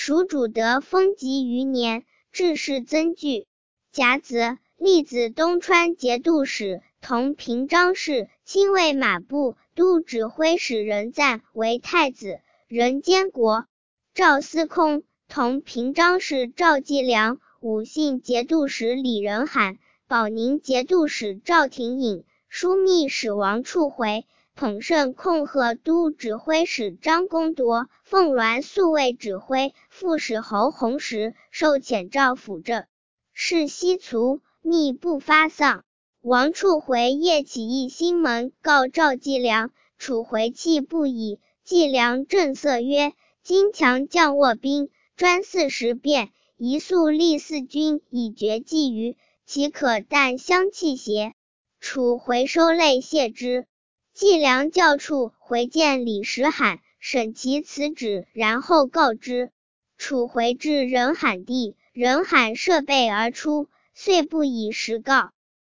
蜀主得封疾余年，致仕增具。甲子，立子东川节度使，同平章事，亲卫马部都指挥使任赞为太子，任监国。赵司空，同平章事赵季良，武信节度使李仁罕，保宁节度使赵廷颖，枢密使王处回，捧圣控贺都指挥使张公铎，凤鸾宿卫指挥副使侯弘时，受遣赵辅政事西卒，密不发丧。王处回夜起义兴门，告赵季良，处回泣不已。季良正色曰：今强将握兵，专40变，一速立4军，以绝季余，岂可但相弃邪？处回收泪谢之。季良叫处回见李时罕，审其辞旨，然后告之。处回至任罕地，任罕设备而出，遂不以实告。